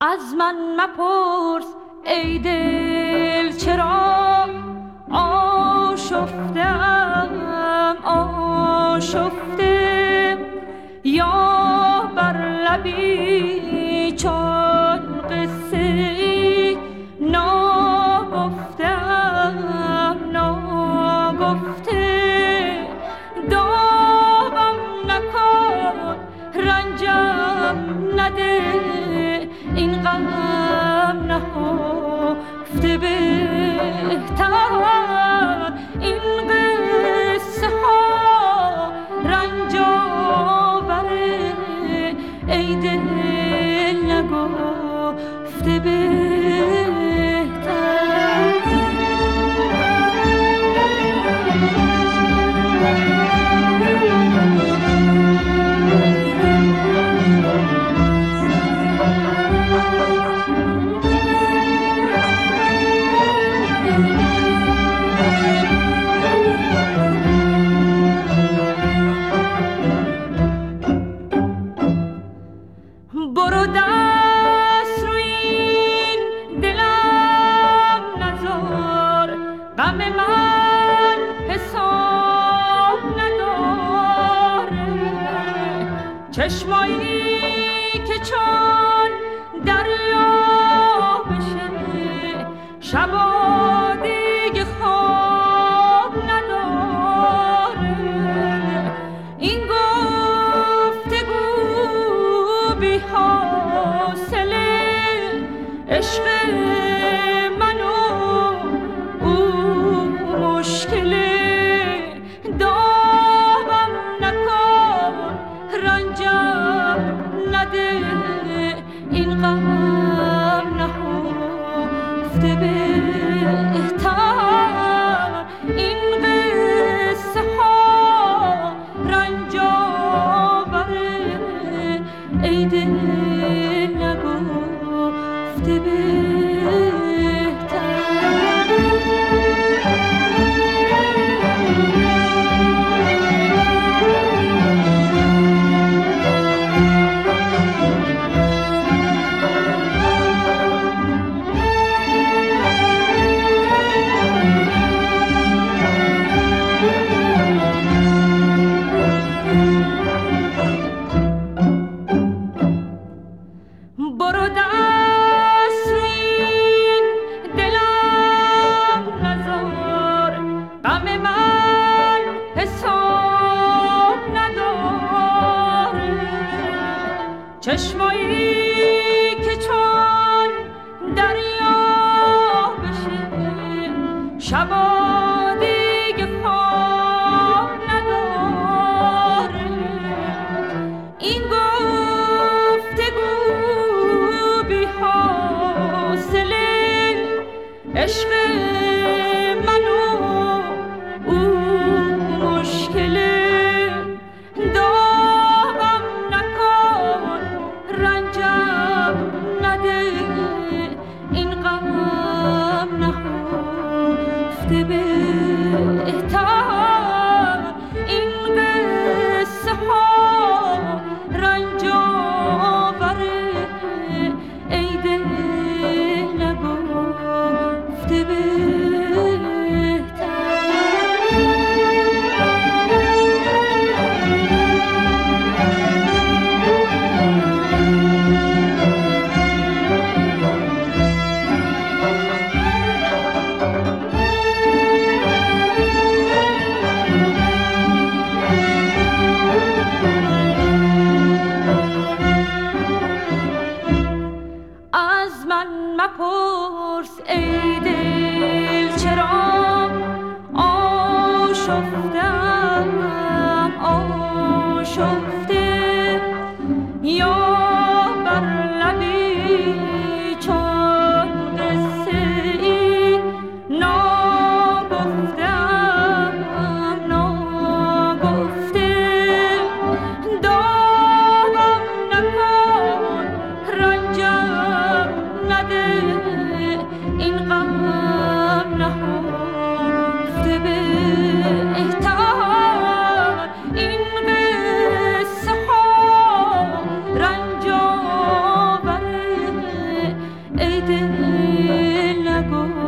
از من مپرس ای دل چرا آشفتم آشفته، یا بر لبی چون قصه ای ناگفتم ناگفته. داغم نکن رنجم نده، این غم نهفته بهتر. این قصه ها رنج آوره ای دل نگفته بهتر. برو دست روی این دلم نذار، غم من حساب نداره. چشمایی که چون دریا بشه، شبا دیگه خواب نداره. این گفتگو بی حاصله، عشق من و او مشکله. داغم نکن رنجم نده، این غم نهفته بهتر. این قصه ها رنج آوره ای دل نگفته بهتر. برو دست روی این دلم نذار، غم من حساب نداره. چشمایی که چون دریا بشه، شبا دیگه خواب نداره. این گفتگو بی حاصله، عشق من و او مشکله. داغم نکن رنجم نده، این غم نهفته بهتر. این قصه ها رنج آوره ای دل نگفته بهتر. از من مپرس ای دل چرا آشفتم آشفته، یا بر لبی چون قصه ای ناگفتم ناگفته. داغم نکن رنجم نده، این غم نهفته بهتر. این قصه ها رنج نگو